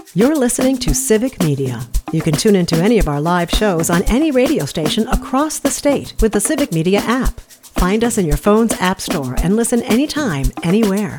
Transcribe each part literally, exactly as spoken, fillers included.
You're listening to Civic Media. You can tune into any of our live shows on any radio station across the state with the Civic Media app. Find us in your phone's app store and listen anytime, anywhere.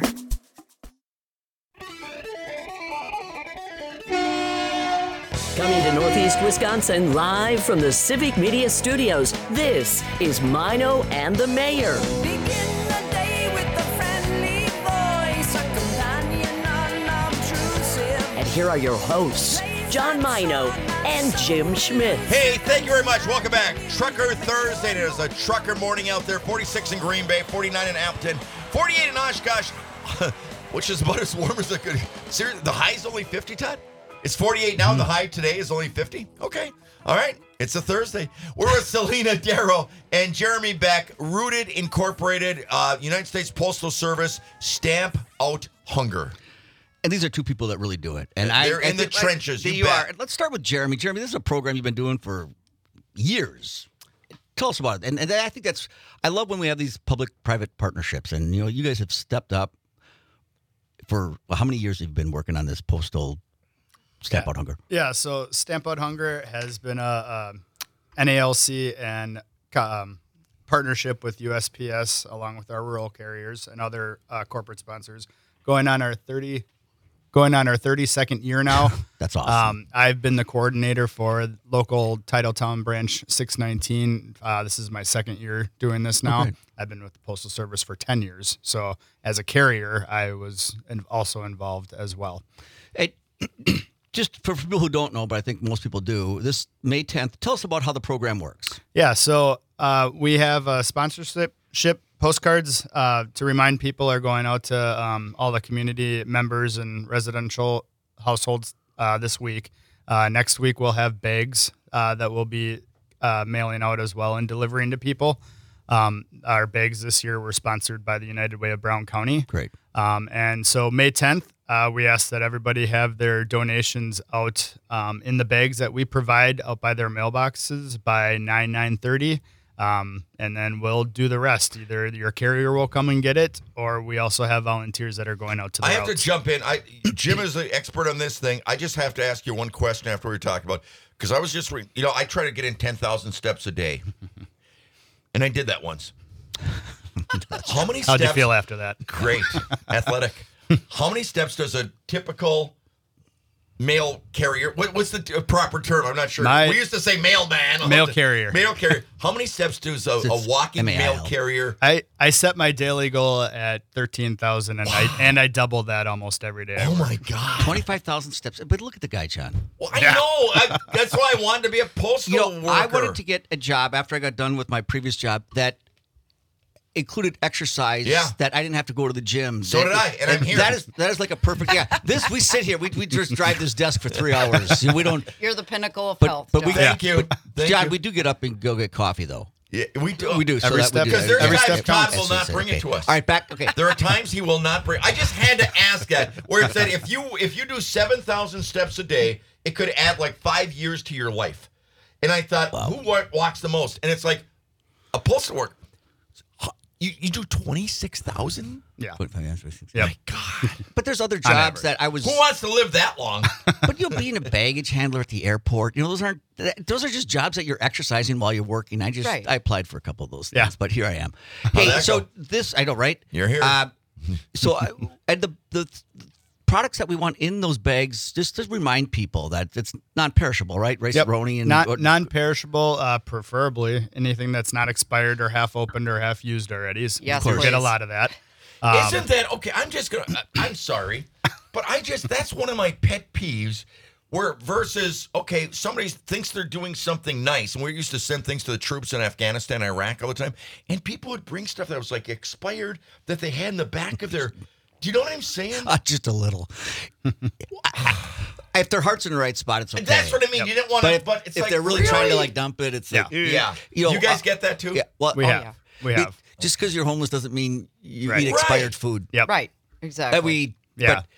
Coming to Northeast Wisconsin live from the Civic Media Studios, this is Mino and the Mayor. Begin the day with a friendly voice, a companion unobtrusive. And here are your hosts, John Mino and Jim Schmidt. Hey, thank you very much. Welcome back. Trucker Thursday. There's a trucker morning out there. forty-six in Green Bay, forty-nine in Appleton, forty-eight in Oshkosh, which is about as warm as it could. Seriously, the high's only fifty, Todd? It's forty-eight now. Mm. The high today is only fifty. Okay. All right. It's a Thursday. We're with Selena Darrow and Jeremy Beck, Rooted Incorporated, uh, United States Postal Service, Stamp Out Hunger. And these are two people that really do it. And They're I, in the I, trenches. I, You, you bet. are. Let's start with Jeremy. Jeremy, this is a program you've been doing for years. Tell us about it. And, and I think that's, I love when we have these public-private partnerships. And, you know, you guys have stepped up for, well, how many years have you been working on this postal Stamp Out Hunger? Yeah, so Stamp Out Hunger has been a, a N A L C and um, partnership with U S P S along with our rural carriers and other uh, corporate sponsors going on our thirty going on our thirty-second year now. That's awesome. Um, I've been the coordinator for local Titletown branch six nineteen. Uh, this is my second year doing this now. Okay. I've been with the Postal Service for ten years. So as a carrier, I was in, also involved as well. Hey, just for people who don't know, but I think most people do, this May tenth, tell us about how the program works. Yeah, so uh, we have a sponsorship ship postcards uh, to remind people are going out to um, all the community members and residential households uh, this week. Uh, next week we'll have bags uh, that we'll be uh, mailing out as well and delivering to people. Um, our bags this year were sponsored by the United Way of Brown County. Great. Um, and so May tenth, uh, we ask that everybody have their donations out um, in the bags that we provide out by their mailboxes by nine, nine thirty. Um, and then we'll do the rest. Either your carrier will come and get it, or we also have volunteers that are going out to the I have routes. to jump in. I Jim is the expert on this thing. I just have to ask you one question after we talk about, because I was just, re- you know, I try to get in ten thousand steps a day. And I did that once. How many steps? How'd you feel after that? Great. Athletic. How many steps does a typical mail carrier, what, what's the t- proper term? I'm not sure. My- we used to say mailman. Mail carrier. Mail carrier. How many steps does a, a walking M A I L. mail carrier? I, I set my daily goal at thirteen thousand, and I and I double that almost every day. Oh, my God. twenty-five thousand steps. But look at the guy, John. Well, I Yeah. know. I, that's why I wanted to be a postal You know, worker. I wanted to get a job after I got done with my previous job that included exercise, Yeah. that I didn't have to go to the gym. So That- did I, and I'm here. That is that is like a perfect, yeah. This, we sit here, we, we just drive this desk for three hours. We don't, You're the pinnacle of but, health. but we, John. Thank you. Thank John, you. we do get up and go get coffee, though. Yeah, we do. We do. So Every that step- we do. Because there's Every times step Todd counts. will not That's bring okay. it to us. All right, back. Okay. There are times he will not bring. I just had to ask that, where it said if you if you do seven thousand steps a day, it could add like five years to your life. And I thought, who wa- walks the most? And it's like a postal worker. You you do twenty six thousand? Yeah. Yep. My God. But there's other On jobs average. that I was. Who wants to live that long? But you know, being a baggage handler at the airport, you know, those aren't. Those are just jobs that you're exercising while you're working. I just Right. I applied for a couple of those things, Yeah. but here I am. How'd Hey, that so go? this I know, right? You're here. Uh, so I, and the the products that we want in those bags, just to remind people that it's non-perishable, right? Rice Yep. roni and Not what- non-perishable, uh, preferably anything that's not expired or half opened or half used already. Yes, we get please. a lot of that. Um, Isn't that okay? I'm just gonna. I- I'm sorry, but I just that's one of my pet peeves. Where versus okay, somebody thinks they're doing something nice, and we used to send things to the troops in Afghanistan, Iraq all the time, and people would bring stuff that was like expired that they had in the back of their. Do you know what I'm saying? Uh, just a little. If their heart's in the right spot, it's okay. That's what I mean. You didn't want But to, if, but it's if like they're really, trying to really? like dump it, it's Yeah. like yeah. You know, you guys uh, get that too? yeah. Well, we oh, have. yeah. We It- have. just because you're homeless doesn't mean you Right. eat expired Right. food. Yep. Right. Exactly. That we, Yeah. but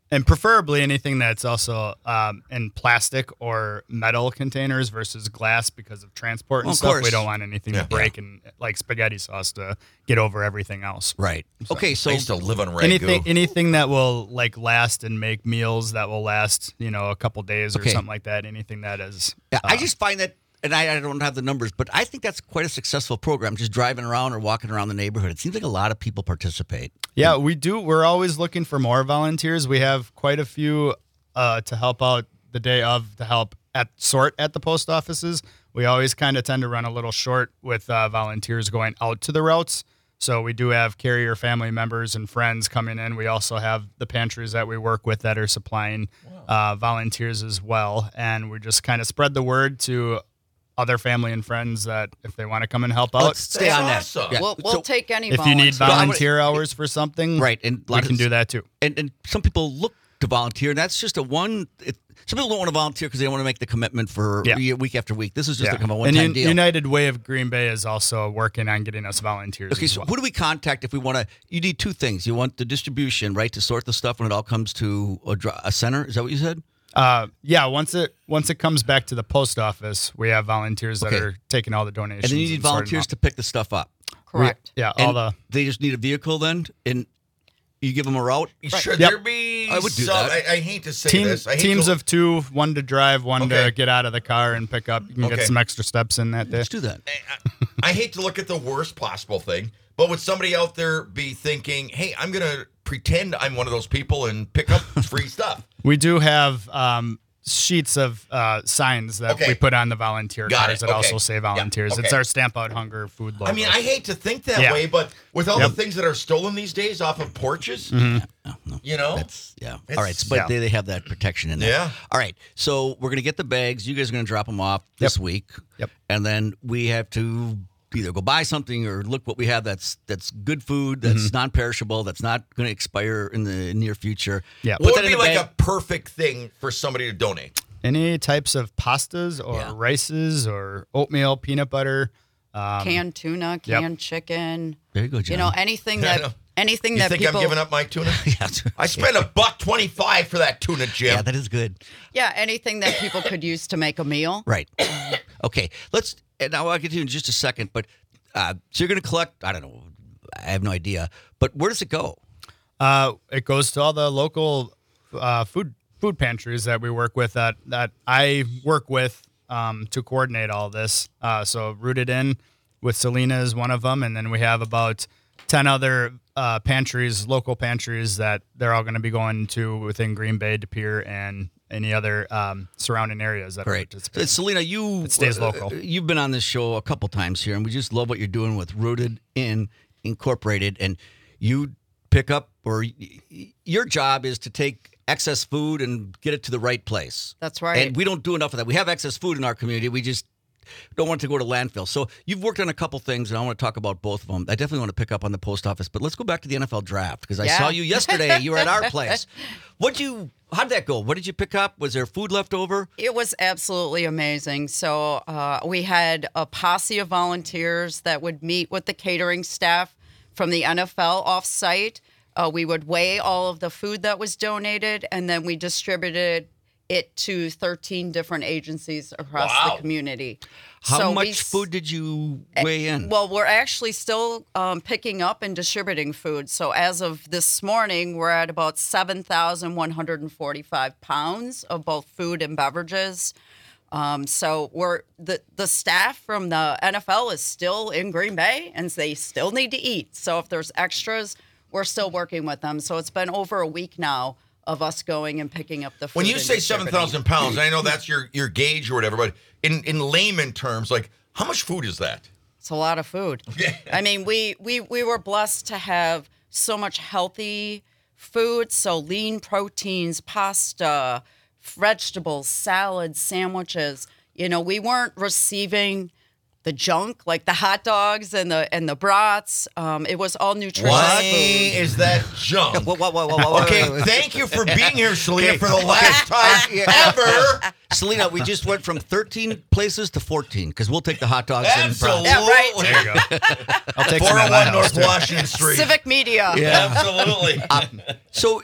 And preferably anything that's also um, in plastic or metal containers versus glass because of transport and Well, of stuff. course. We don't want anything Yeah. to break and like spaghetti sauce to get over everything else. Right. Okay, so I used to live on ragu. Anything, anything that will like last and make meals that will last, you know, a couple days or Okay. something like that. Anything that is. yeah, I uh, just find that, and I, I don't have the numbers, but I think that's quite a successful program. Just driving around or walking around the neighborhood, it seems like a lot of people participate. Yeah, we do. We're always looking for more volunteers. We have quite a few uh, to help out the day of to help at sort at the post offices. We always kind of tend to run a little short with uh, volunteers going out to the routes. So we do have carrier family members and friends coming in. We also have the pantries that we work with that are supplying uh, volunteers as well. And we just kind of spread the word to other family and friends that if they want to come and help out, Let's stay on that. awesome. Yeah. We'll, we'll So- take any if you need volunteer. volunteer hours for something, Right, and a lot we of can this- do that too. And and some people look to volunteer, and that's just a one. It, some people don't want to volunteer because they don't want to make the commitment for Yeah. ye- week after week. This is just Yeah. a kind of a and one-time Un- deal. United Way of Green Bay is also working on getting us volunteers. Okay, as so well. who do we contact if we want to? You need two things. You want the distribution, right, to sort the stuff when it all comes to a, dr- a center. Is that what you said? Uh, yeah, once it once it comes back to the post office, we have volunteers that Okay. are taking all the donations. And then you need sorting volunteers them to pick the stuff up. Correct. out. Yeah, And all the they just need a vehicle then, and you give them a route. Should Yep. there be I would do some, that. I, I hate to say team, this. I hate teams to, of two, one to drive, one Okay. to get out of the car and pick up. You can Okay. get some extra steps in that day. Let's do that. I hate to look at the worst possible thing, but would somebody out there be thinking, hey, I'm going to pretend I'm one of those people and pick up free stuff? We do have um, sheets of uh, signs that Okay. we put on the volunteer Got cars it. that Okay. also say volunteers. okay. It's our Stamp Out Hunger food logo. I mean, I hate to think that Yeah. way, but with all Yep. the things that are stolen these days off of porches, No, no. you know? That's yeah. It's- All right, so, but Yeah. they, they have that protection in there. Yeah. All right, so we're gonna get the bags. You guys are gonna drop them off this Yep. week. Yep. And then we have to either go buy something or look what we have that's that's good food, that's Mm-hmm. non-perishable, that's not going to expire in the near future. Yeah. Put What that would in be a like bag. a perfect thing for somebody to donate? Any types of pastas or Yeah. rices or oatmeal, peanut butter. Um, Canned tuna, Yep. canned chicken. There you go, John. You know, anything I that know. anything You that think people I'm giving up my tuna? yeah, I spent a buck twenty-five for that tuna, Jim. yeah, that is good. yeah, anything that people could use to make a meal. Right. Okay. Let's. And now I'll get to you in just a second. But uh, so you're going to collect. I don't know. I have no idea. But where does it go? Uh, it goes to all the local uh, food food pantries that we work with that that I work with um, to coordinate all this. Uh, so Rooted In with Selena is one of them, and then we have about ten other uh, pantries, local pantries that they're all going to be going to within Green Bay, De Pere, and any other um, surrounding areas that are Great. participating. So, Selena, you It stays uh, local. You've been on this show a couple times here, and we just love what you're doing with Rooted In Incorporated. And you pick up, or y- y- your job is to take excess food and get it to the right place. That's right. And we don't do enough of that. We have excess food in our community. We just don't want it to go to landfill. So you've worked on a couple things, and I want to talk about both of them. I definitely want to pick up on the post office, but let's go back to the N F L draft because I Yeah. saw you yesterday. You were at our place. What you? How did that go? What did you pick up? Was there food left over? It was absolutely amazing. So uh, we had a posse of volunteers that would meet with the catering staff from the N F L off-site. Uh, we would weigh all of the food that was donated, and then we distributed it to thirteen different agencies across Wow. the community. How So we much s- food did you weigh in? Well, we're actually still um, picking up and distributing food. So as of this morning, we're at about seven thousand one hundred forty-five pounds of both food and beverages. Um, so we're the the staff from the N F L is still in Green Bay, and they still need to eat. So if there's extras, we're still working with them. So it's been over a week now of us going and picking up the food. When you and say seven distributing. thousand pounds, I know that's your, your gauge or whatever, but in, in layman terms, like, how much food is that? It's a lot of food. I mean, we, we we were blessed to have so much healthy food, so lean proteins, pasta, vegetables, salads, sandwiches. You know, we weren't receiving the junk like the hot dogs and the and the brats. Um, it was all nutritious Why food. is that junk? Whoa, whoa, whoa, whoa, whoa, Okay, whoa, whoa. thank you for being here, Selena, for the last time ever. Selena, we just went from thirteen places to fourteen because we'll take the hot dogs Absolutely. and Yeah, right. There you go. I'll take some at my four oh one house, North too. Washington Street. Civic media. Absolutely. So,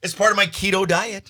It's part of my keto diet.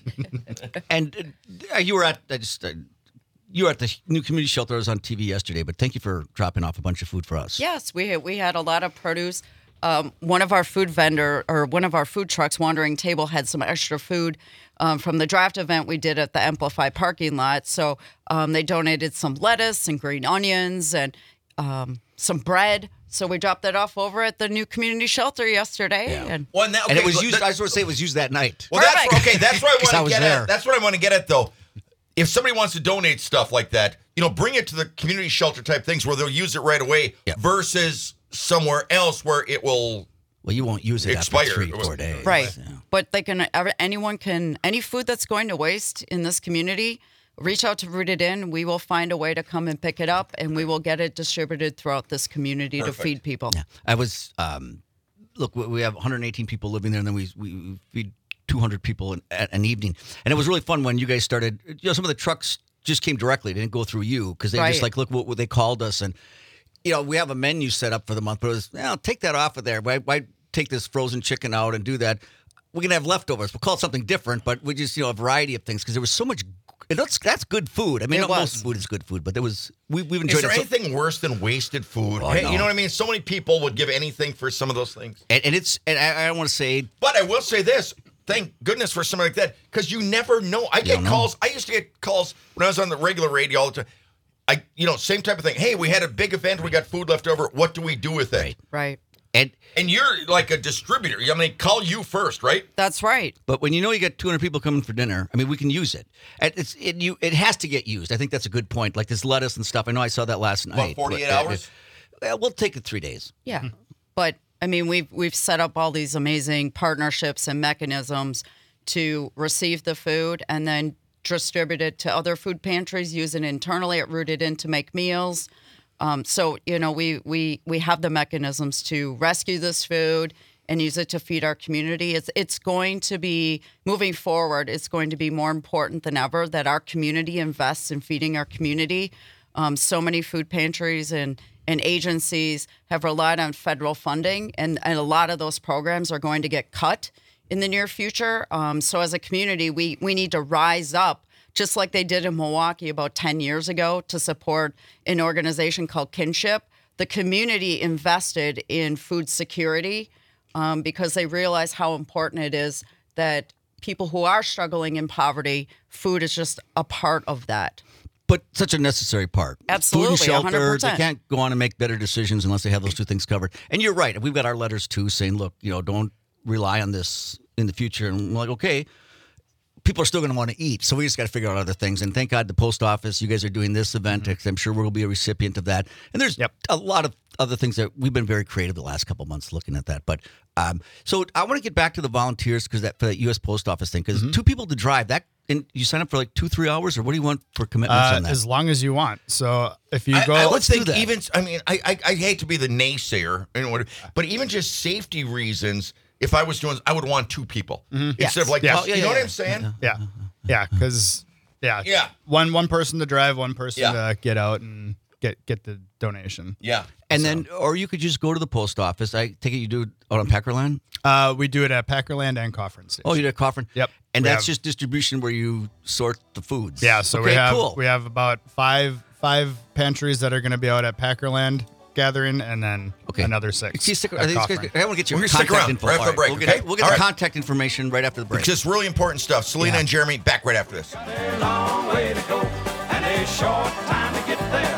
And uh, you were at I just uh, you were at the new community shelter. I was on T V yesterday, but thank you for dropping off a bunch of food for us. Yes, we had, we had a lot of produce. Um, one of our food vendor or one of our food trucks, Wandering Table, had some extra food um, from the draft event we did at the Amplify parking lot. So um, they donated some lettuce and green onions and um, some bread. So we dropped that off over at the new community shelter yesterday. Yeah. And Well, now, And it okay, was look, used. that- I was going to say it was used that night. Well, that's Perfect. okay. That's what I 'Cause I want was to get there. at. That's what I want to get at, though. If somebody wants to donate stuff like that, you know, bring it to the community shelter type things where they'll use it right away, Yep. versus somewhere else where it will. Well, you won't use it Expire. after three, four days. right. Yeah. But they can, ever- anyone can, any food that's going to waste in this community, reach out to Rooted In. We will find a way to come and pick it up, and we will get it distributed throughout this community Perfect. to feed people. Yeah. I was. Um, look, we- we have one hundred eighteen people living there, and then we we feed two hundred people in, at an evening, and it was really fun when you guys started. You know, some of the trucks just came directly; they didn't go through you because they Right. just like look what, what they called us, and you know we have a menu set up for the month, but it was well, take that off of there. Why, why take this frozen chicken out and do that? We're gonna have leftovers. We'll call it something different, but we just you know a variety of things because there was so much. And that's that's good food. I mean, It not most was. food is good food, but there was we we've Is enjoyed there it. So- anything worse than wasted food? Oh, hey, no. you know what I mean? So many people would give anything for some of those things. and, and it's and I, I don't want to say But I will say this. Thank goodness for something like that, because you never know. I get don't know. calls. I used to get calls when I was on the regular radio all the time. I, you know, same type of thing. Hey, we had a big event. We got food left over. What do we do with it? Right. Right. and And you're like a distributor. I mean, call you first, right? That's right. But when you know you got two hundred people coming for dinner, I mean, we can use it. And It's it you it has to get used. I think that's a good point. Like this lettuce and stuff. I know I saw that last night. forty-eight but, uh, hours? Well, we'll take it three days. Yeah. But I mean, we've we've set up all these amazing partnerships and mechanisms to receive the food and then distribute it to other food pantries, use it internally at Rooted In to make meals. Um, so, you know, we, we, we have the mechanisms to rescue this food and use it to feed our community. It's, it's going to be, moving forward, it's going to be more important than ever that our community invests in feeding our community. Um, so many food pantries and, and agencies have relied on federal funding, and, and a lot of those programs are going to get cut in the near future. Um, so as a community, we, we need to rise up, just like they did in Milwaukee about ten years ago, to support an organization called Kinship. The community invested in food security um, because they realize how important it is that people who are struggling in poverty, food is just a part of that. But such a necessary part. Absolutely, Food and shelter, one hundred percent. they can't go on and make better decisions unless they have those two things covered. And you're right. We've got our letters too saying, look, you know, don't rely on this in the future. And we're like, okay, people are still going to want to eat. So we just got to figure out other things. And thank God the post office, you guys are doing this event. Mm-hmm. I'm sure we'll be a recipient of that. And there's Yep. a lot of other things that we've been very creative the last couple of months looking at that. But um, so I want to get back to the volunteers because that for that U S Post Office thing, because Mm-hmm. two people to drive that. And you sign up for like two, three hours, or what do you want for commitments Uh, on that? as long as you want. So if you I, go, I would let's do think that. even. I mean, I, I I hate to be the naysayer, and whatever, but even just safety reasons. If I was doing, I would want two people instead of like, Yes. oh, you Yeah, know yeah, what yeah. I'm saying? yeah, yeah, because yeah, Yeah. one one person to drive, one person Yeah. to get out and get get the donation. Yeah. And then, or you could just go to the post office. I take it you do it out on Packerland? Uh, we do it at Packerland and Coffin Station. Oh, you do it at Coffin? Yep. And We that's have- just distribution where you sort the foods. Yeah, so okay, we have cool. we have about five five pantries that are going to be out at Packerland gathering, and then Okay. another six. See, stick, at are these guys, Coffin. I want to get your We're gonna stick contact around info. right after the All break, We'll get, okay? we'll get All the right. contact information right after the break. Just really important stuff. Selena Yeah. and Jeremy back right after this. A long way to go and a short time to get there.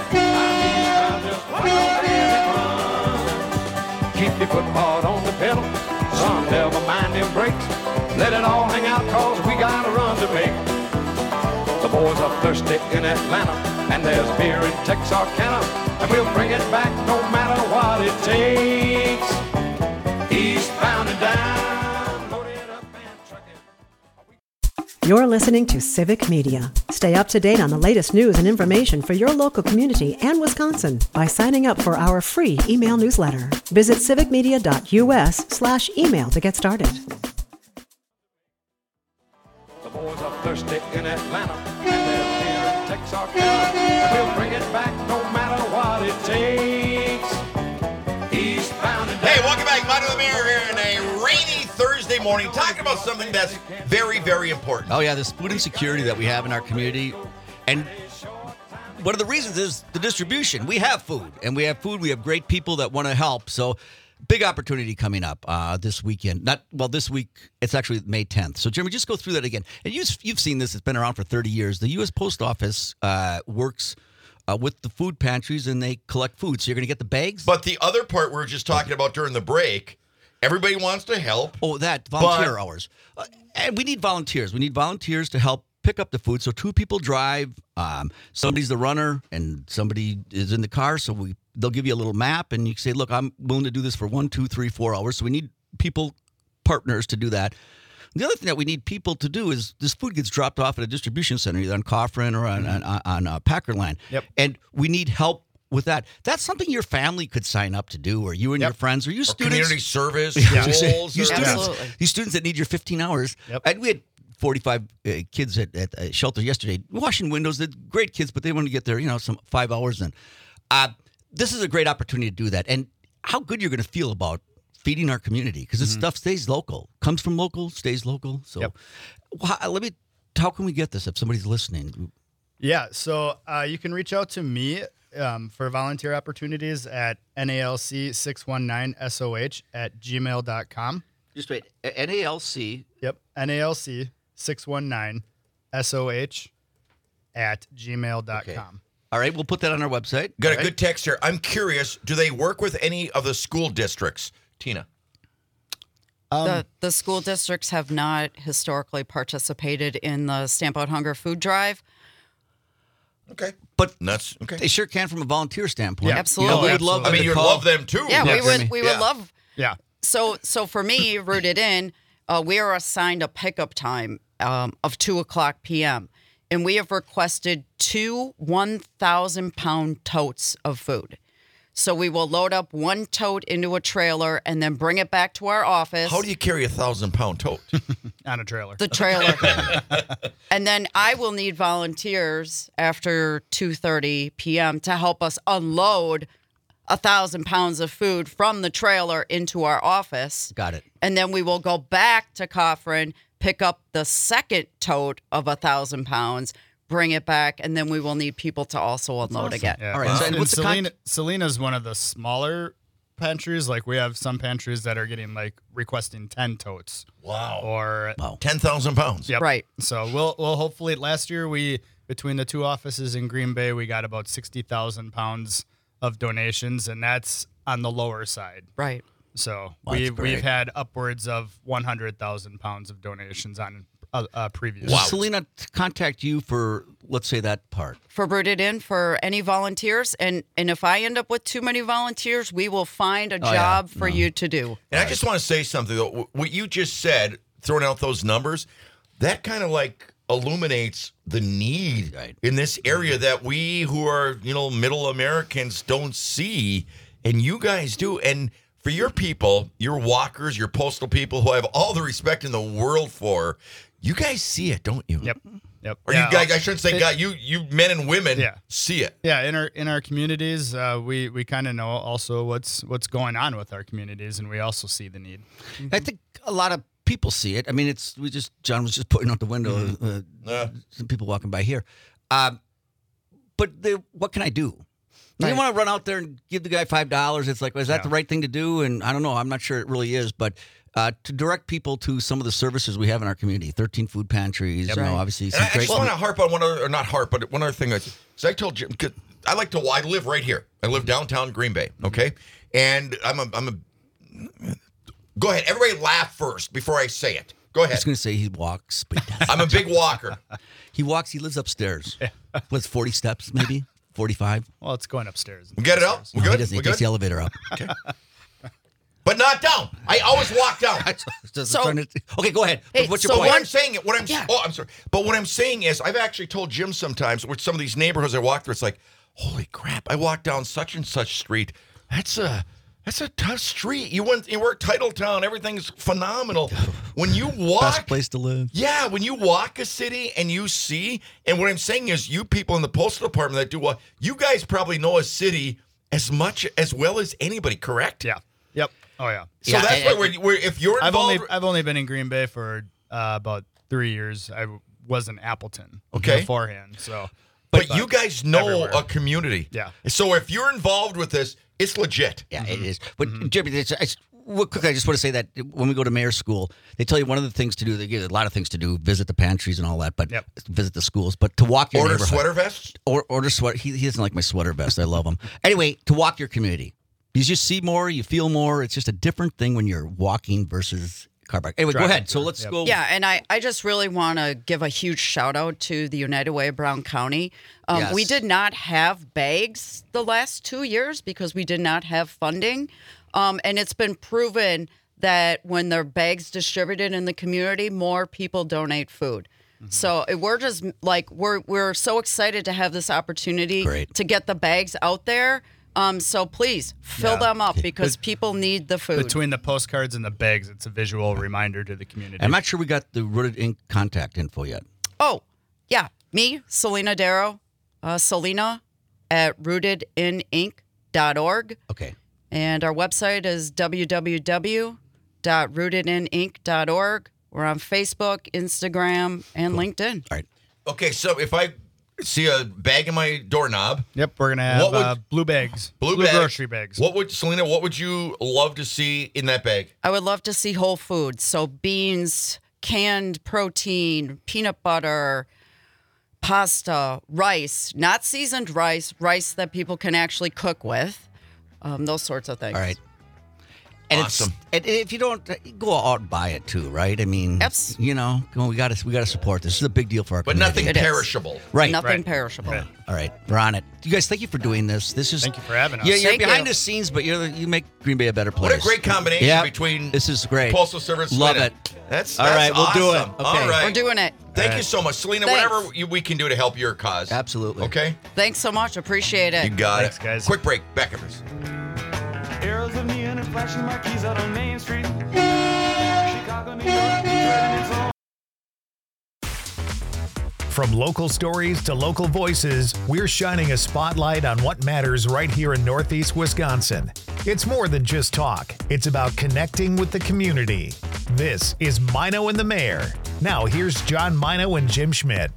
I just walk and run. Keep your foot hard on the pedal, son, never mind them brakes. Let it all hang out, cause we got a run to make. The boys are thirsty in Atlanta, and there's beer in Texarkana, and we'll bring it back no matter what it takes. Eastbound and down, loaded up and trucking. You're listening to Civic Media. Stay up to date on the latest news and information for your local community and Wisconsin by signing up for our free email newsletter. Visit civicmedia.us slash email to get started. The boys are thirsty in Atlanta, and they're here in Texarkana, and we'll bring it back no matter what it takes. Eastbound and down. Hey, welcome back. Mike of the Mayor here on a rainy Thursday Thursday morning, talking about something that's very, very important. Oh, yeah, this food insecurity that we have in our community. And one of the reasons is the distribution. We have food, and we have food. We have great people that want to help. So big opportunity coming up uh, this weekend. Not well, this week, it's actually May tenth. So, Jeremy, just go through that again. And you, you've seen this. It's been around for thirty years. The U S Post Office uh, works uh, with the food pantries, and they collect food. So you're going to get the bags? But the other part we were just talking about during the break, everybody wants to help. Oh, that, volunteer but, hours. Uh, and we need volunteers. We need volunteers to help pick up the food. So two people drive. Um, somebody's the runner, and somebody is in the car. So we they'll give you a little map, and you can say, look, I'm willing to do this for one, two, three, four hours. So we need people, partners to do that. The other thing that we need people to do is this food gets dropped off at a distribution center, either on Coffrin or on, on, on uh, Packerland. Yep. And we need help with that. That's something your family could sign up to do, or you and Yep. your friends, or you Or students. community service, Yeah. schools. You or- students, Absolutely. you students that need your fifteen hours. Yep. And we had forty-five uh, kids at, at uh, shelter yesterday washing windows. They're great kids, but they want to get their, you know, some five hours in. Uh, this is a great opportunity to do that. And how good you're going to feel about feeding our community, because this stuff stays local, comes from local, stays local. So Yep. wha- let me, how can we get this if somebody's listening? Yeah, so uh, you can reach out to me um, for volunteer opportunities at N A L C six one nine S O H at gmail dot com. Just wait, N A L C. Yep, N A L C six one nine S O H at gmail dot com. Okay. All right, we'll put that on our website. Got a All right? good text here. I'm curious, do they work with any of the school districts? Tina. the, the school districts have not historically participated in the Stamp Out Hunger food drive. Okay. But That's okay. they sure can from a volunteer standpoint. Yeah, absolutely. You know, we Oh, would love I them mean, to you'd call. love them too. Yeah, Yeah, we would Jeremy. we would Yeah. love. Yeah. So so for me, Rooted In, uh, we are assigned a pickup time um, of two o'clock p m and we have requested two one thousand pound totes of food. So we will load up one tote into a trailer and then bring it back to our office. How do you carry a thousand pound tote? On a trailer. the trailer. And then I will need volunteers after two thirty p m to help us unload a thousand pounds of food from the trailer into our office. Got it. And then we will go back to Coffrin, pick up the second tote of a thousand pounds, bring it back, and then we will need people to also unload again. Yeah. All right, so- and and what's the Selena, con- Selena's one of the smaller pantries. Like we have some pantries that are getting like requesting ten totes Wow. or Wow. ten thousand pounds. Yep. Right. So we'll we'll hopefully last year we between the two offices in Green Bay we got about sixty thousand pounds of donations, and that's on the lower side. Right. So Well, that's we've great. we've had upwards of one hundred thousand pounds of donations on uh, uh, previous. Will years. Selena t- contact you for, let's say, that part? For Rooted In, for any volunteers. And, and if I end up with too many volunteers, we will find a Oh, yeah. job for No. you to do. And I just want to say something though. Wh- What you just said, throwing out those numbers, that kind of like illuminates the need Right. in this area that we who are, you know, middle Americans don't see, and you guys do. And for your people, your walkers, your postal people who I have all the respect in the world for, you guys see it, don't you? Yep. Yep. Or Yeah, you guys, I shouldn't say it- guys, you you men and women Yeah. see it. Yeah, in our in our communities, uh, we we kind of know also what's what's going on with our communities, and we also see the need. I think a lot of people see it. I mean, it's we just John was just putting out the window. Uh, Yeah. Some people walking by here, um, but they, what can I do? You Right. want to run out there and give the guy five dollars. It's like, is that Yeah. the right thing to do? And I don't know. I'm not sure it really is, but uh, to direct people to some of the services we have in our community, thirteen food pantries. You know, Right. obviously And some I, I great. just want to harp on one other, or not harp, but one other thing. Because I told Jim, 'cause I like to. I live right here. I live downtown Green Bay. Okay, and I'm a. I'm a. Go ahead. Everybody laugh first before I say it. Go I ahead. was going to say he walks, but he doesn't. I'm a big walker. He walks. He lives upstairs. What's forty steps, maybe forty-five? Well, it's going upstairs. We get it up. We No, he good. doesn't. We He takes good. the elevator up. But not down. I always walk down. So- okay, go ahead. Hey, What's your so What point? I'm saying, what I'm, Yeah. oh, I'm sorry. But what I'm saying is, I've actually told Jim sometimes with some of these neighborhoods I walk through, it's like, holy crap! I walk down such and such street. That's a that's a tough street. You went, you work Titletown. Everything's phenomenal. When you walk, Best place to live. yeah, when you walk a city and you see, and what I'm saying is, you people in the postal department that do what, you guys probably know a city as much as well as anybody. Correct? Yeah. Yep. Oh yeah. So Yeah, that's and- why we're, we're if you're I've involved. only I've only been in Green Bay for uh, about three years. I was in Appleton Okay. beforehand. So, but you guys know everywhere. a community. Yeah. So if you're involved with this, it's legit. Yeah, it is. But Jeremy, it's, it's, real quick, I just want to say that when we go to mayor's school, they tell you one of the things to do. They give a lot of things to do: visit the pantries and all that, but Yep. visit the schools. But to walk your Order neighborhood, sweater vests. or order sweater. He, he doesn't like my sweater vest. I love him. Anyway, to walk your community, you just see more, you feel more. It's just a different thing when you're walking versus car park. Anyway, Driving go ahead. So through. let's Yep. go. Yeah, and I, I just really want to give a huge shout out to the United Way of Brown County. Um, Yes. We did not have bags the last two years because we did not have funding. Um, and it's been proven that when there are bags distributed in the community, more people donate food. So uh, we're just like, we're, we're so excited to have this opportunity Great. to get the bags out there. Um, so please fill Yeah. them up because people need the food. between the postcards and the bags, it's a visual reminder to the community. I'm not sure we got the Rooted Ink contact info yet. Oh, yeah. Me, Selena Darrow, uh, Selena at rooted in ink dot org. Okay. And our website is w w w dot rooted in ink dot org. We're on Facebook, Instagram, and LinkedIn. All right. Okay, so if I see a bag in my doorknob, Yep, we're gonna have What would- uh, blue bags, blue, bag, grocery bags. What would Selena? What would you love to see in that bag? I would love to see whole foods. So beans, canned protein, peanut butter, pasta, rice, not seasoned rice, rice that people can actually cook with, um, those sorts of things. All right. And Awesome. It's, and if you don't go out and buy it too, right? I mean, Abs- you know, come on, we got to we got to support this. This is a big deal for our But community. nothing It is. perishable. Right. Nothing Right. perishable. Right. All right, we're on it. You guys, thank you for doing this. This is Thank you for having us. Yeah, you're Thank behind you. the scenes, but you're you make Green Bay a better place. What a great combination Yeah, between this is great. Postal Service. Love Selena. it. That's, All that's right, we'll do it. awesome. Okay. All right. We're doing it. Thank you so much, Selena. Thanks. Whatever you, we can do to help your cause. Absolutely. Okay. Thanks so much. Appreciate it. You got Thanks, it, guys. Quick break. Back at this. Arrows of neon and flashing marquees out on Main Street. Chicago, New York, Detroit, and it's all. From local stories to local voices, we're shining a spotlight on what matters right here in Northeast Wisconsin. It's more than just talk. It's about connecting with the community. This is Mino and the Mayor. Now here's John Mino and Jim Schmidt.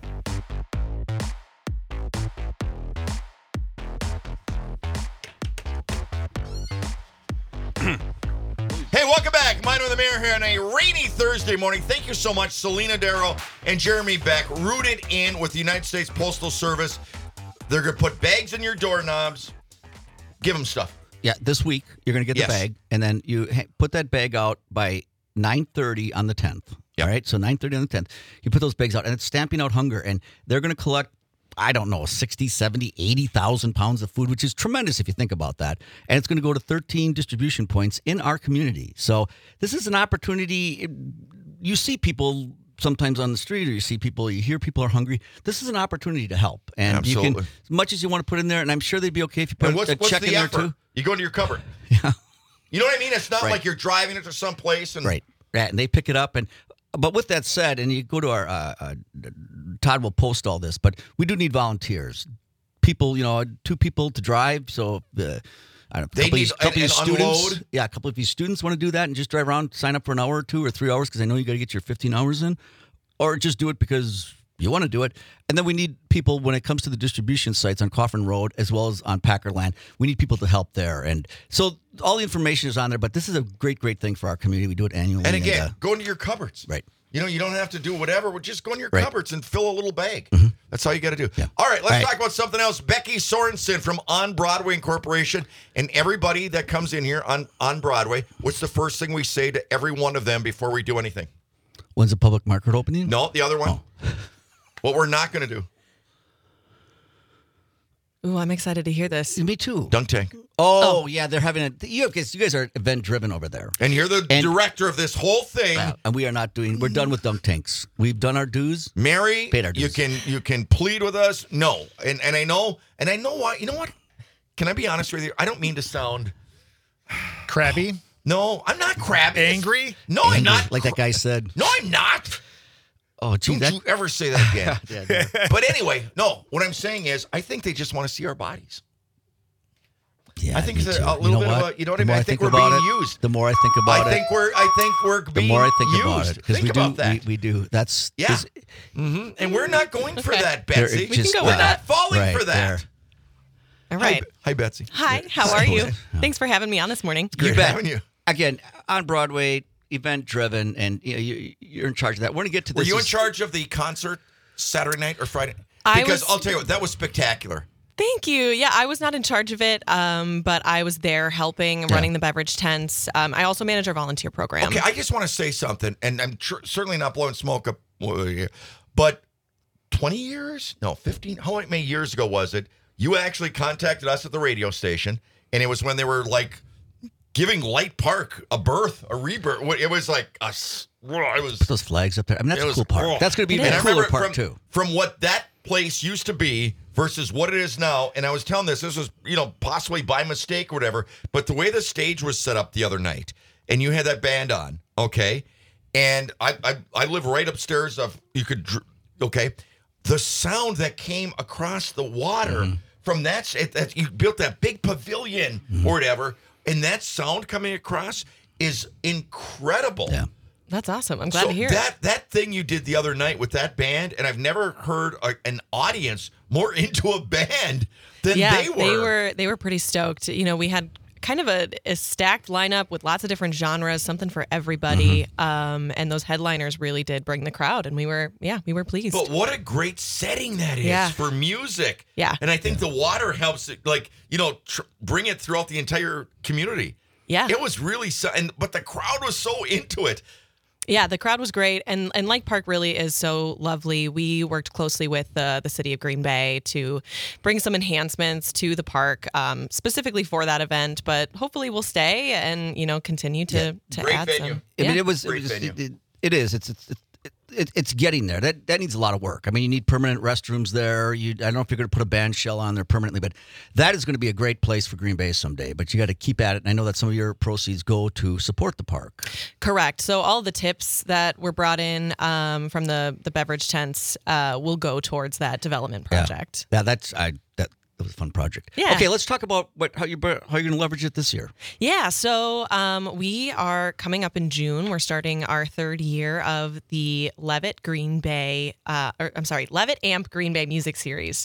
Hey, welcome back. Mine with the Mayor here on a rainy Thursday morning. Thank you so much, Selena Darrow and Jeremy Beck, rooted in with the United States Postal Service. They're going to put bags in your doorknobs. Give them stuff. Yeah, this week you're going to get Yes. the bag, and then you ha- put that bag out by nine thirty on the tenth. Yep. All right, so nine thirty on the tenth. You put those bags out, and it's Stamping Out Hunger, and they're going to collect, I don't know, sixty, seventy, eighty thousand pounds of food, which is tremendous if you think about that. And it's going to go to thirteen distribution points in our community. So this is an opportunity. You see people sometimes on the street, or you see people, you hear people are hungry. This is an opportunity to help. And you Absolutely. can, as much as you want to put in there, and I'm sure they'd be okay if you put And what's, a what's check the in there effort? too. You go into your cupboard. Yeah. You know what I mean? It's not Right. like you're driving it to some place. And Right. Yeah, and they pick it up. And but with that said, and you go to our uh, uh, Todd will post all this, but we do need volunteers. People, you know, two people to drive. So the I don't know, a They couple need- of you, couple and- of you and students, unload. yeah, a couple of you students want to do that and just drive around, sign up for an hour or two or three hours because I know you got to get your fifteen hours in, or just do it because you want to do it. And then we need people when it comes to the distribution sites on Coffin Road as well as on Packer Land. We need people to help there. And so all the information is on there, but this is a great, great thing for our community. We do it annually. And again, uh, go into your cupboards. Right. You know, you don't have to do whatever. Just go in your Right. cupboards and fill a little bag. That's all you got to do. Yeah. All right, let's All right. talk about something else. Becky Sorensen from On Broadway Incorporation, and everybody that comes in here on, on Broadway, what's the first thing we say to every one of them before we do anything? When's the public market opening? No, the other one. What we're not going to do. Ooh, I'm excited to hear this. Me too. Dunk tank. Oh, yeah, they're having a. You guys, you guys are event driven over there. And you're the And- director of this whole thing. Uh, and we are not doing. We're done with dunk tanks. We've done our dues. Mary, Paid our you dues. can you can plead with us. No. And and I know and I know why. You know what? Can I be honest with you? I don't mean to sound Crabby? No, I'm not crabby. Angry? No, I'm Angry, not. like that guy said. No, I'm not. Oh, gee, Don't that. you ever say that again. Yeah, yeah. But anyway, no, what I'm saying is I think they just want to see our bodies. Yeah, I think me it's too. a, a You little know bit what? of a, you know what The I mean? more I I think, think we're about being it, used. the more I think about I it, think we're, I think we're the being more I think used. about it, because Think we do, about that. we, we do. That's Yeah. 'cause hmm And we're not going for Okay. that, there- Betsy. it just- can go we're with not that. falling Right for that. there. All Hi, right. Be- hi, Betsy. Hi, how are you? Thanks for having me on this morning. Great You bet. having you. Again, on Broadway, event driven, and you know, you, you're in charge of that. We're going to get to Were this. you in is- charge of the concert Saturday night or Friday? I Because was- I'll tell you what, that was spectacular. Thank you. Yeah, I was not in charge of it, um, but I was there helping, running the beverage tents. Um, I also manage our volunteer program. Okay, I just want to say something, and I'm tr- certainly not blowing smoke up, but twenty years? No, fifteen? How many years ago was it? You actually contacted us at the radio station, and it was when they were like giving Light Park a birth, a rebirth. It was like a. s- It was. Put those flags up there. I mean, that's It a was cool part. cool. That's going to be And even I a cooler remember part from, too. From what that place used to be versus what it is now, and I was telling this, this was, you know, possibly by mistake or whatever, but the way the stage was set up the other night, and you had that band on, okay, and I I, I live right upstairs of, you could, dr- okay, the sound that came across the water Mm-hmm. from that, s- it, that, you built that big pavilion or whatever, and that sound coming across is incredible. Yeah. That's awesome. I'm glad So to hear that it. that thing you did the other night with that band, and I've never heard a, an audience more into a band than Yeah, they were. they were they were pretty stoked. You know, we had kind of a, a stacked lineup with lots of different genres, something for everybody. Mm-hmm. Um, and those headliners really did bring the crowd, and we were yeah, we were pleased. But what a great setting that is Yeah. for music. Yeah. And I think the water helps it, like, you know, tr- bring it throughout the entire community. Yeah. It was really, so, and but the crowd was so into it. Yeah, the crowd was great, and and Lake Park really is so lovely. We worked closely with the the city of Green Bay to bring some enhancements to the park, um, specifically for that event. But hopefully, we'll stay and you know continue to Yeah, to great add venue. some. I mean, Yeah. it was. It, Great was venue. it, it, it is. It's it's. It's it, it's getting there. That that needs a lot of work. I mean, you need permanent restrooms there. You, I don't know if you're going to put a band shell on there permanently, but that is going to be a great place for Green Bay someday. But you got to keep at it. And I know that some of your proceeds go to support the park. Correct. So all the tips that were brought in um, from the the beverage tents uh, will go towards that development project. Yeah, that's I. That, that was a fun project. Yeah. Okay, let's talk about what how you how you're going to leverage it this year. Yeah, so um, we are coming up in June. We're starting our third year of the Levitt Green Bay, uh, or I'm sorry, Levitt Amp Green Bay Music Series.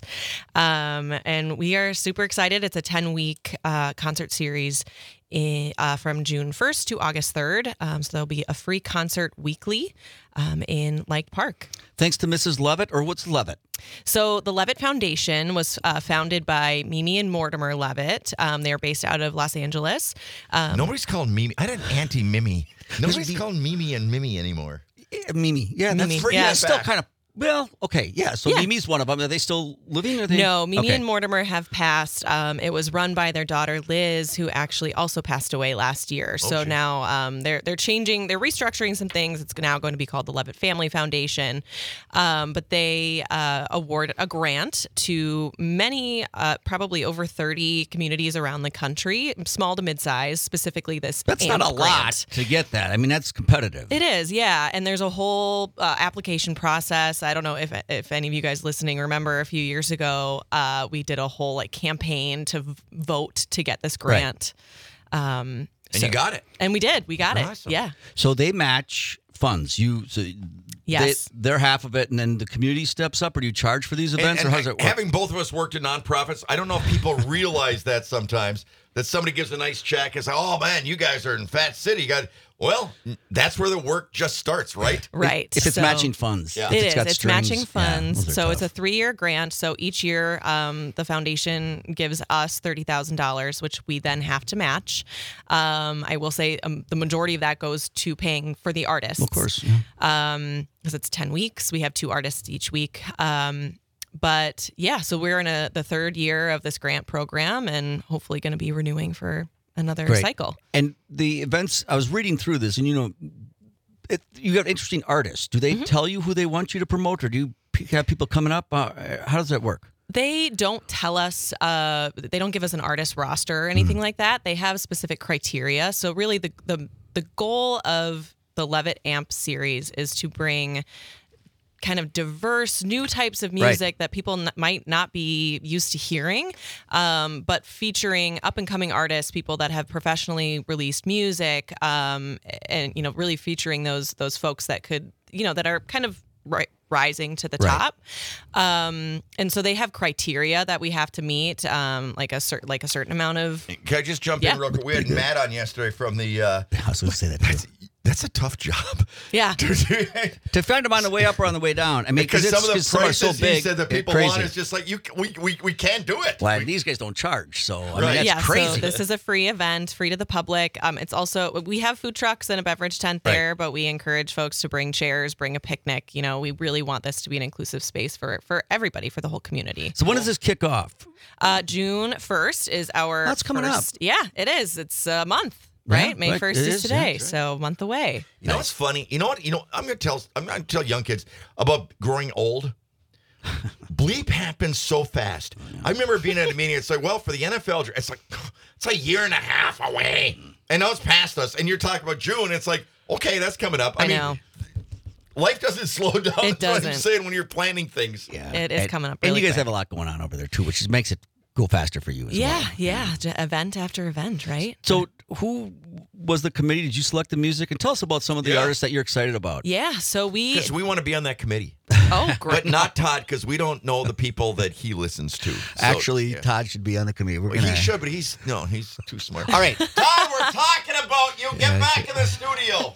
Um, and we are super excited. It's a ten-week uh, concert series in, uh, from June first to August third. Um, so there'll be a free concert weekly um, in Lake Park. Thanks to Missus Levitt, or what's Levitt? So the Levitt Foundation was uh, founded by Mimi and Mortimer Levitt. Um, they are based out of Los Angeles. Um, Nobody's called Mimi. I had an anti-Mimi. Nobody's the- called Mimi and Mimi anymore. Yeah, Mimi. Yeah, that's Mimi, pretty. yeah. That's still Back. kind of. Well, okay, yeah. So Yeah. Mimi's one of them. Are they still living? Are they? No, Mimi okay. and Mortimer have passed. Um, it was run by their daughter Liz, who actually also passed away last year. So geez. now um, they're they're changing, they're restructuring some things. It's now going to be called the Levitt Family Foundation. Um, but they uh, award a grant to many, uh, probably over thirty communities around the country, small to mid-size. Specifically, this That's AMP not a grant. lot to get that. I mean, that's competitive. It is, yeah. And there's a whole uh, application process. I don't know if if any of you guys listening remember a few years ago, uh, we did a whole like campaign to v- vote to get this Right. grant. Um, And so- you got it. And we did. We got Awesome. it. Yeah. So they match funds. You so Yes. they, they're half of it, and then the community steps up. Or do you charge for these events, And- or and how's it work? Having both of us worked in nonprofits, I don't know if people realize that sometimes that somebody gives a nice check and say, "Oh man, you guys are in Fat City." You got well, that's where the work just starts, right? Right. if it's So- matching funds, Yeah. if It it's is. got It's strings, matching yeah, funds. those are so it's a tough. three-year grant. So each year, um, the foundation gives us thirty thousand dollars, which we then have to match. Um, I will say um, the majority of that goes to paying for the artists. Of course. Yeah. Um, because it's ten weeks. We have two artists each week. Um, but yeah, so we're in a the third year of this grant program, and hopefully going to be renewing for another Great. cycle. And the events, I was reading through this, and you know, it, you got interesting artists. Do they Mm-hmm. tell you who they want you to promote, or do you p- have people coming up? Uh, how does that work? They don't tell us, uh, they don't give us an artist roster or anything like that. They have specific criteria. So really the, the, the goal of the Levitt Amp series is to bring kind of diverse new types of music that people n- might not be used to hearing, um, but featuring up and coming artists, people that have professionally released music, um, and you know, really featuring those those folks that could, you know, that are kind of ri- rising to the Right. top. Um, and so they have criteria that we have to meet, um, like a certain like a certain amount of. Can I just jump Yeah. in real quick? We had Matt on yesterday from the. Uh, I was going to say that. Too. that's a tough job. Yeah. To find them on the way up or on the way down. I mean, Because it's, some of the 'cause some are prices so big, he said that it's people crazy. want is just like you. We we, we can't do it. Well, We- these guys don't charge, so I mean, Right. that's yeah, crazy. so this is a free event, free to the public. Um, it's also, we have food trucks and a beverage tent Right. there, but we encourage folks to bring chairs, bring a picnic. You know, we really want this to be an inclusive space for for everybody, for the whole community. So when does this kick off? Uh, June first is our That's coming up. first, Yeah, it is. It's a month, Yeah, right? May right. first It is is, yeah, today, that's right. so a month away. You know what's funny? You know what? You know I'm gonna tell I'm gonna tell young kids about growing old. Bleep happens so fast. I remember being at a meeting. It's like, well, for the N F L, it's like it's a year and a half away, and now it's past us. And you're talking about June. It's like, okay, that's coming up. I, I mean, know. life doesn't slow down. It That's what I'm doesn't. saying when you're planning things. Yeah, It is and, coming up and really you guys quick. have a lot going on over there too, which is, makes it go faster for you as Yeah, well. yeah, j- event after event, right? So who was the committee? Did you select the music? And tell us about some of the Yeah. artists that you're excited about. Yeah, so we. Because we want to be on that committee, Oh, great. but not Todd, because we don't know the people that he listens to. So, Actually, yeah. Todd should be on the committee. We're Well, gonna. he should, but he's no, he's too smart. All right. Todd, we're talking about you. Get Yeah, back in the studio.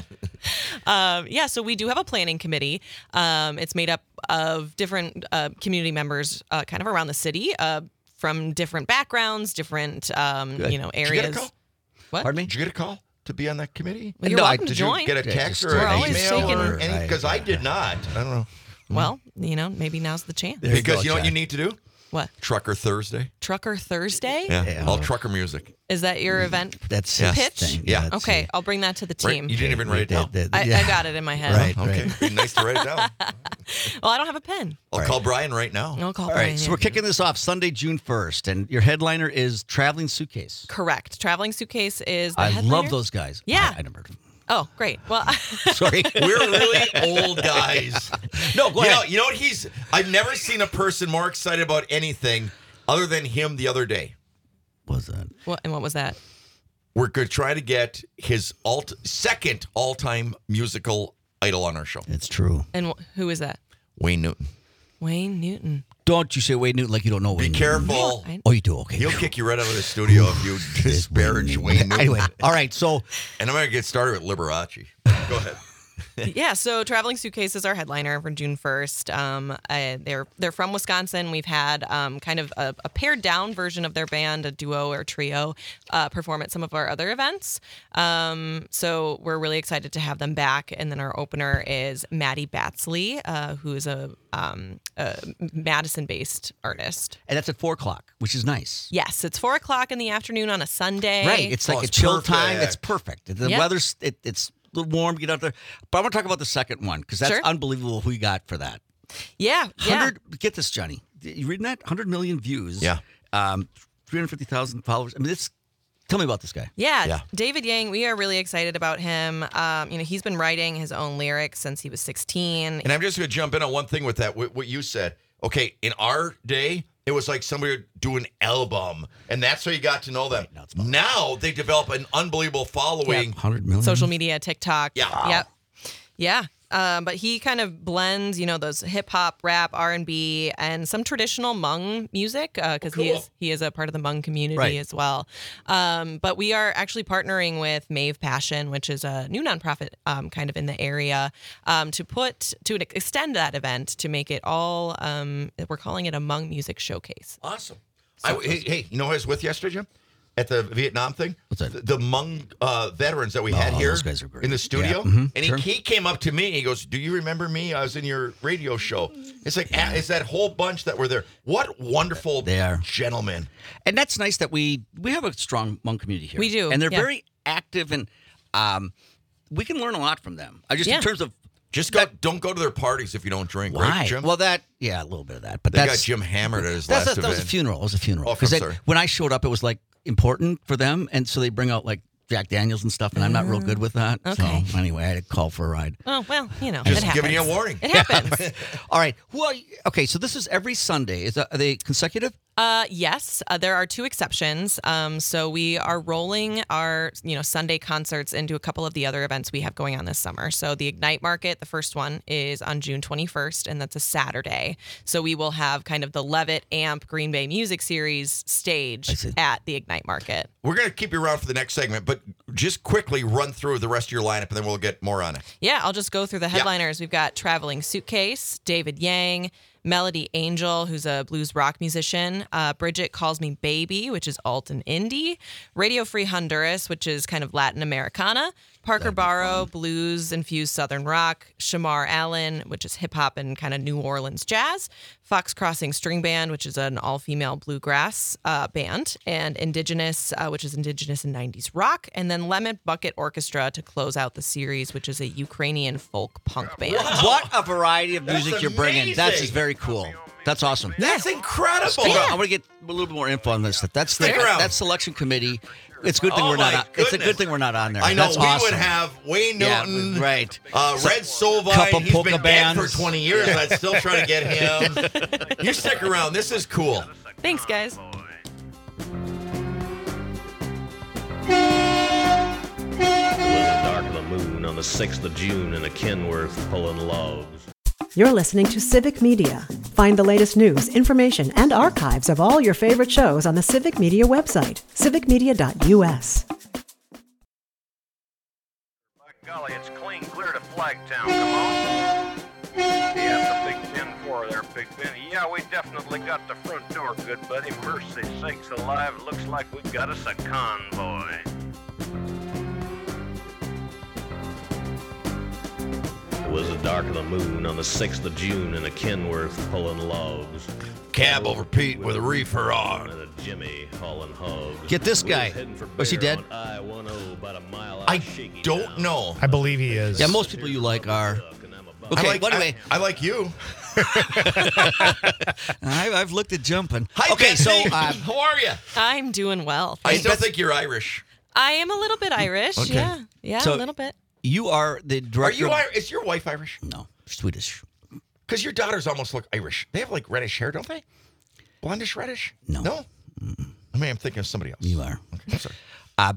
Um, yeah, so we do have a planning committee. Um, it's made up of different uh, community members, uh, kind of around the city, uh, from different backgrounds, different um, Good. you know Did you get a areas. call? What? Pardon me? Did you get a call to be on that committee? Well, you're No, I- welcome to Did you join. get a Yeah, text just- or We're an always email taking- or any? Because I Right. did not. I don't know. Well, you know, maybe now's the chance. There you Because go, you know what Chad. you need to do? What? Trucker Thursday. Trucker Thursday? Yeah, Yeah. all trucker music. Is that your event? That's Yeah. his Pitch? thing. Yeah. that's Okay, it. I'll bring that to the Right? team. You didn't even write it down. That- that- I, yeah. I got it in my head. Right. Okay, be nice to write it down. Well, I don't have a pen. I'll call Brian right now. I'll call All Brian, right, so yeah. we're kicking this off Sunday, June first, and your headliner is Traveling Suitcase. Correct. Traveling Suitcase is the I headliner? love those guys. Yeah. I, I never heard of them. Oh, great. Well, Sorry. We're really old guys. No, go you ahead. Know, you know what he's? I've never seen a person more excited about anything other than him the other day. What was that? what, and what was that? We're going to try to get his alt, second all-time musical idol on our show, It's true. And wh- who is that? Wayne Newton. Wayne Newton. Don't you say Wayne Newton like you don't know Be Wayne careful. I- Oh, you do? Okay. He'll kick you right out of the studio if you disparage Wayne Newton. Anyway, all right, so And I'm going to get started with Liberace. Go ahead. Yeah, so Traveling Suitcase is our headliner for June first. Um, I, they're they're from Wisconsin. We've had um, kind of a, a pared down version of their band, a duo or trio, uh, perform at some of our other events. Um, so we're really excited to have them back. And then our opener is Maddie Batsley, uh, who is a, um, a Madison-based artist. and that's at four o'clock, which is nice. Yes, it's four o'clock in the afternoon on a Sunday. Right. It's like Oh, a it's chill time. perfect. It's perfect. The Yep. weather's it, it's a little warm. Get out there. But I want to talk about the second one because that's Sure. unbelievable. Who you got for that? yeah, yeah. Hundred. Get this, Johnny. You reading that? Hundred million views. Yeah. Um, three hundred fifty thousand followers. I mean, it's. Tell me about this guy. Yeah, Yeah. David Yang, we are really excited about him. Um, you know, he's been writing his own lyrics since he was sixteen. And I'm just going to jump in on one thing with that, what, what you said. Okay, in our day, it was like somebody would do an album, and that's how you got to know them. now it's about- Now they develop an unbelievable following. Hundred million. Social media, TikTok. Yeah. Yep. Yeah. Um, but he kind of blends, you know, those hip hop, rap, R and B, and some traditional Hmong music because he Cool. is he is a part of the Hmong community Right. as well. Um, but we are actually partnering with Mave Passion, which is a new nonprofit um, kind of in the area, um, to put to extend that event to make it all. Um, we're calling it a Hmong music showcase. Awesome. I, hey, hey, you know who I was with yesterday, Jim? At the Vietnam thing? What's that? The, the Hmong uh, veterans that we had Oh, here those guys are great. in the studio. Yeah, mhm, And sure. he, he came up to me. He goes, "Do you remember me? I was in your radio show." It's like, ah, it's that whole bunch that were there. What wonderful They are. gentlemen. And that's nice that we we have a strong Hmong community here. We do, and they're yeah. very active, and um, we can learn a lot from them. I just Yeah. in terms of Just go, don't go to their parties if you don't drink, why. right, Jim? Well, that yeah, a little bit of that, but they that's got Jim hammered at his That's last a, that was a event. funeral. It was a funeral. Oh, I'm Because sorry. when I showed up, it was like important for them, and so they bring out like Jack Daniels and stuff, and I'm not real good with that. okay. So anyway, I had to call for a ride. Oh, well, you know, Just it giving you a happens. warning. It happens. All right. Who are you? Okay, so this is every Sunday. Is that, are they consecutive? Uh, yes, uh, there are two exceptions. Um, so we are rolling our, you know, Sunday concerts into a couple of the other events we have going on this summer. So the Ignite Market, the first one is on June twenty-first, and that's a Saturday. So we will have kind of the Levitt Amp Green Bay Music Series stage at the Ignite Market. We're going to keep you around for the next segment, but just quickly run through the rest of your lineup, and then we'll get more on it. Yeah, I'll just go through the headliners. We've got Traveling Suitcase, David Yang, Melody Angel, who's a blues rock musician, uh, Bridget Calls Me Baby, which is alt and indie, Radio Free Honduras, which is kind of Latin Americana, Parker Barrow, blues infused Southern rock, Shamar Allen, which is hip hop and kind of New Orleans jazz, Fox Crossing String Band, which is an all-female bluegrass uh, band, and Indigenous, uh, which is Indigenous and nineties rock, and then Lemon Bucket Orchestra to close out the series, which is a Ukrainian folk punk band. What a variety of music That's you're bringing. That's amazing. just very cool. That's awesome. That's incredible. Stick around. I want to get a little bit more info on this. That's Stick the, around. That's selection committee. It's a good thing Oh we're not. my On, it's a goodness. good thing we're not on there. I know. That's we awesome. would have Wayne Yeah, Newton, right. uh, So- Red Solvine. couple He's polka been bands. dead for twenty years, and I'd still try to get him. You stick around. This is cool. Thanks, guys. It was the dark of the moon on the sixth of June in a Kenworth pulling logs. You're listening to Civic Media. Find the latest news, information, and archives of all your favorite shows on the Civic Media website, civic media dot u s. By golly, it's clean clear to Flagtown. Come on. Yeah, the Big ten four there, Big Benny. Yeah, we definitely got the front door, good buddy. Mercy sakes alive, it looks like we got us a convoy. It was the dark of the moon on the sixth of June in a Kenworth pulling logs. Cab over Pete with a reefer on. And a Jimmy hauling hogs. Get this We was guy. heading for Was he Bear dead? on I ten, about a mile out I of Shaky don't Town. know. I believe he is. Yeah, most people you like are. I Okay, like, but anyway, I, I like you. I, I've looked at jumping. Hi, okay, so Betsy. um, how are you? I'm doing well. I thanks. still think you're Irish. I am a little bit Irish. Okay. Yeah. Yeah, So- a little bit. you are the Are director. you of- Irish? Is your wife Irish? No, Swedish. Because your daughters almost look Irish. They have like reddish hair, don't they? Blondish reddish? No. No? I mean, I'm thinking of somebody else. You are. Okay, sorry. Uh,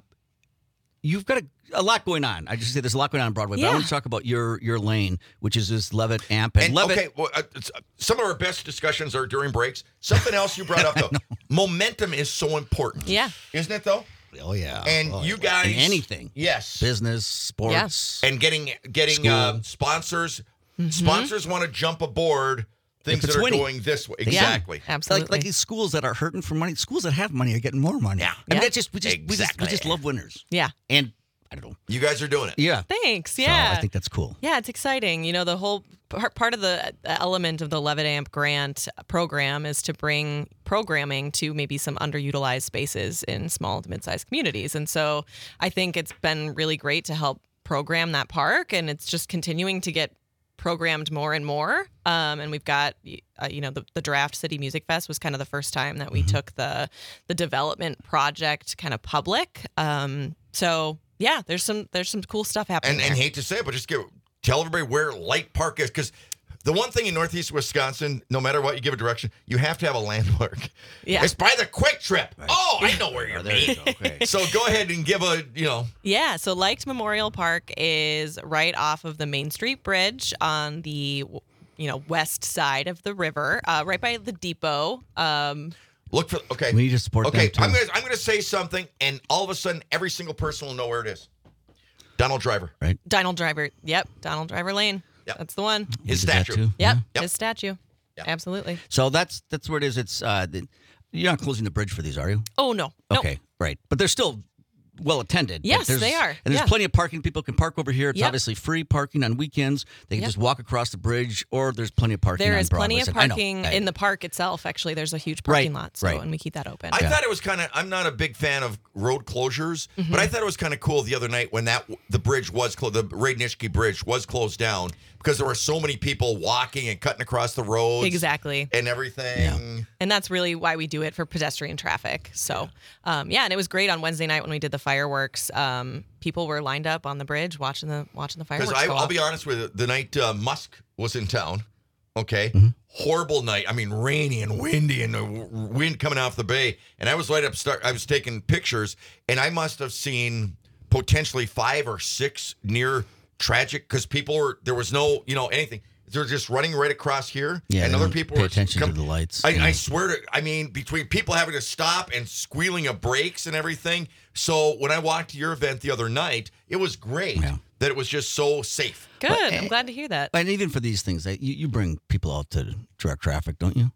you've got a, a lot going on. I just say there's a lot going on on Broadway, but I Yeah. want to talk about your your lane, which is this Levitt Amp. And, And Levitt, okay, well, uh, it's, uh, some of our best discussions are during breaks. Something else you brought up though, momentum is so important. Yeah. Isn't it though? oh yeah. And Oh, you yeah. guys, In anything. yes, Business, sports. and getting getting School. uh, sponsors. Sponsors want to jump aboard things If it's that are winning. going this way. Yeah, Exactly. absolutely. Like, like these schools that are hurting for money, schools that have money are getting more money. Yeah. I mean, Yeah. that's just we just, we just we Exactly. just love winners. Yeah. And I don't know. You guys are doing it. Yeah. Thanks. So Yeah. I think that's cool. Yeah, it's exciting. You know, the whole part, part of the element of the Levitt Amp grant program is to bring programming to maybe some underutilized spaces in small to mid-sized communities. And so I think it's been really great to help program that park, and it's just continuing to get programmed more and more. Um, and we've got, uh, you know, the, the Draft City Music Fest was kind of the first time that we took the the development project kind of public. Um, so yeah, there's some there's some cool stuff happening. And, and there. hate to say it, but just give tell everybody where Light Park is, because the one thing in Northeast Wisconsin, no matter what you give a direction, you have to have a landmark. Yeah. It's by the Quick Trip. Oh, I know where you're Oh, there you meeting. go. Okay. So go ahead and give a, you know, Yeah, so Liked Memorial Park is right off of the Main Street Bridge on the, you know, west side of the river, uh, right by the depot. Um, look for, okay. We need to support Okay, them, too. I'm going to I'm gonna say something, and all of a sudden, every single person will know where it is. Donald Driver. Right. Donald Driver. Yep, Donald Driver Lane. Yep. That's the one. We His did that, statue. too. Yep, Yep. his statue. Yep. Absolutely. So that's that's where it is. It's uh, the, you're not closing the bridge for these, are you? Oh, no. No. Okay, right. But they're still well attended. Yes, There's- they are. And there's Yeah. plenty of parking. People can park over here. It's Yep. obviously free parking on weekends. They can Yep. just walk across the bridge, or there's plenty of parking There on is plenty Broadway. of I know. parking I- in the park itself. Actually, there's a huge parking Right, lot, so right. and we keep that open. I thought it was kind of, I'm not a big fan of road closures, Mm-hmm. but I thought it was kind of cool the other night when that the bridge was closed, the Radnishki Bridge was closed down because there were so many people walking and cutting across the roads. Exactly. And everything. And that's really why we do it, for pedestrian traffic. So, um, yeah, and it was great on Wednesday night when we did the fireworks, um, people were lined up on the bridge watching the watching the fireworks. Because go I'll off. be honest with you, the night uh, Musk was in town, okay, Mm-hmm. horrible night. I mean, rainy and windy and the w- wind coming off the bay. And I was right up, start, I was taking pictures, and I must have seen potentially five or six near tragic because people were, there was no, you know, anything. They're just running right across here, Yeah, and they other don't people pay were attention to come- the lights. I, Yeah. I swear to, I mean, between people having to stop and squealing of brakes and everything. So when I walked to your event the other night, it was great Yeah. that it was just so safe. Good. But- I'm glad to hear that. And even for these things, you, you bring people out to direct traffic, don't you?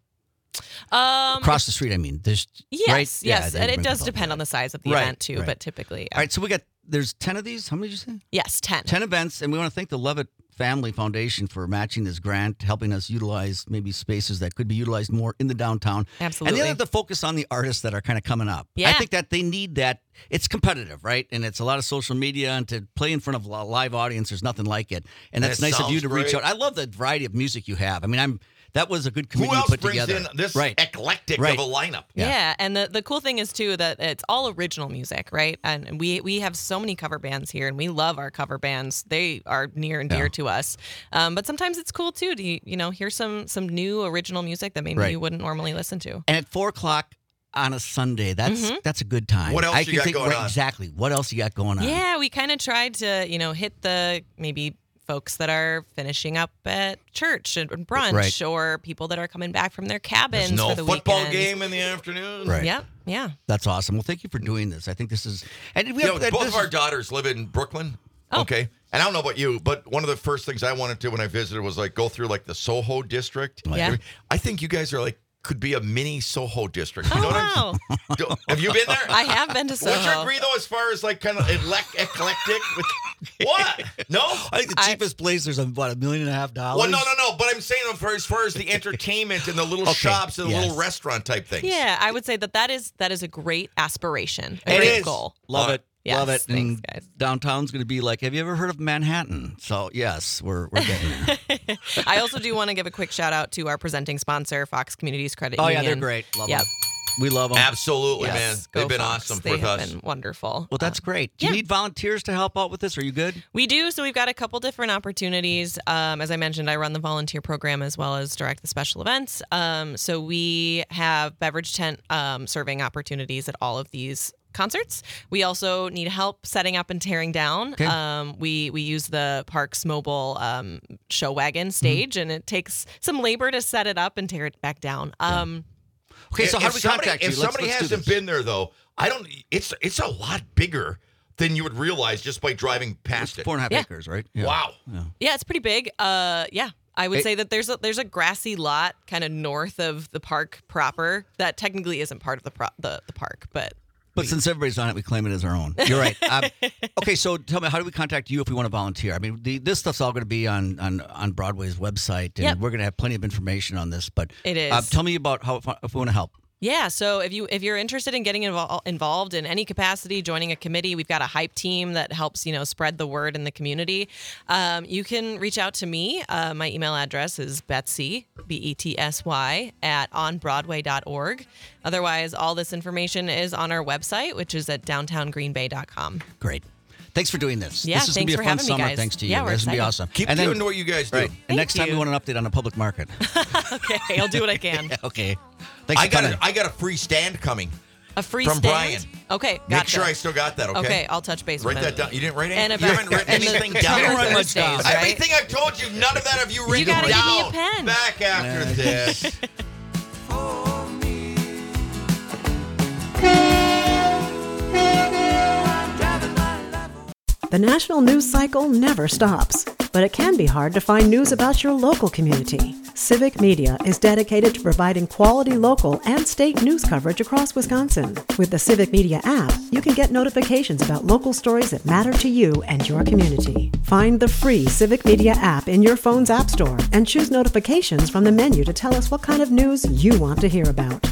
Um, Across the street, I mean. There's, yes, right? Yeah, yes, they and it bring does people out. depend on the size of the Right, event too, right. but typically, yeah. All right, so we got, there's ten of these. How many did you say? Yes, ten. ten events, and we want to thank the Levitt Family Foundation for matching this grant, helping us utilize maybe spaces that could be utilized more in the downtown. Absolutely. And the other, the focus on the artists that are kind of coming up. I Yeah. think that they need that. It's competitive, right? And it's a lot of social media, and to play in front of a live audience, there's nothing like it. And that's it nice of you sounds to reach great. out. I love the variety of music you have. I mean, I'm that was a good Who committee you else put brings together. in this right. eclectic Right. of a lineup? Yeah. Yeah. and the, the cool thing is too that it's all original music, right? And we we have so many cover bands here, and we love our cover bands. They are near and dear Yeah. to us. Um, but sometimes it's cool too to you know hear some some new original music that maybe Right. you wouldn't normally listen to. And at four o'clock on a Sunday, that's Mhm. that's a good time. What else I you can got think, going right, on? Exactly. What else you got going on? Yeah, we kind of tried to you know hit the maybe folks that are finishing up at church and brunch, Right. or people that are coming back from their cabins There's no for the football weekend. game in the afternoon. Right. Yeah, yeah. That's awesome. Well, thank you for doing this. I think this is, and we You have know, both this of our is- daughters live in Brooklyn. Oh. Okay. And I don't know about you, but one of the first things I wanted to when I visited was like go through like the Soho district. Yeah. I think you guys are like could be a mini Soho district. You Oh know what I'm wow! Do- Have you been there? I have been to Would you Soho. agree though, as far as like kind of elec- eclectic? With, what? No. I think the I- cheapest place there's about a million and a half dollars. Well, no, no, no. But I'm saying as far as, far as the entertainment and the little Okay, shops and the yes. little restaurant type things. Yeah, I would say that that is that is a great aspiration, a It great is. goal. Love Uh, it. yes, Love it. thanks, and guys. downtown's going to be like, have you ever heard of Manhattan? So, yes, we're, we're getting there. I also do want to give a quick shout out to our presenting sponsor, Fox Communities Credit Oh, Union. yeah, they're great. Love Yep. them. We love them. Absolutely, Yes, man. go They've been Fox. awesome They with have us. been wonderful. Well, that's Um, great. Do you yeah. need volunteers to help out with this? Are you good? We do. So we've got a couple different opportunities. Um, as I mentioned, I run the volunteer program as well as direct the special events. Um, so we have beverage tent um, serving opportunities at all of these concerts. We also need help setting up and tearing down. Okay. Um, we we use the park's mobile um, show wagon stage, and it takes some labor to set it up and tear it back down. Um, Okay, so If- how if do we somebody, contact you? If Let's- somebody let's do hasn't this. been there though, I don't. It's it's a lot bigger than you would realize just by driving past it. Four and a half Yeah. acres, right? Yeah. Wow. Yeah. Yeah, it's pretty big. Uh, yeah, I would It- say that there's a there's a grassy lot kind of north of the park proper that technically isn't part of the pro- the, the park, but But since everybody's on it, we claim it as our own. You're right. Um, okay, so tell me, how do we contact you if we want to volunteer? I mean, the, this stuff's all going to be on, on, on Broadway's website, and Yep. we're going to have plenty of information on this. But It is. Uh, tell me about how if, if we want to help. yeah. So if you if you're interested in getting invol- involved in any capacity, joining a committee, we've got a hype team that helps you know spread the word in the community. Um, you can reach out to me. Uh, my email address is Betsy B E T S Y at on broadway dot org. Otherwise, all this information is on our website, which is at downtown green bay dot com. Great. Thanks for doing this. Yeah, this is thanks going to for be a fun having me, summer. guys. Thanks to you. Yeah, we're this is going to be excited. awesome. Keep and doing then, what you guys do. right. And Thank next time you. we want an update on the public market. Okay, I'll do what I can. okay. Thanks I for got coming. a, I got a free stand coming. A free From stand? Brian. Okay, Make gotcha. sure I still got that. Okay. Okay, I'll touch base Write with that him. down. You didn't write And anything. about- You haven't written and the- anything the down. Tucker Don't write much Thursdays, down. right? Everything I've told you, none of that have you written gotta give me a down. pen. Back after this. The national news cycle never stops, but it can be hard to find news about your local community. Civic Media is dedicated to providing quality local and state news coverage across Wisconsin. With the Civic Media app, you can get notifications about local stories that matter to you and your community. Find the free Civic Media app in your phone's app store and choose notifications from the menu to tell us what kind of news you want to hear about.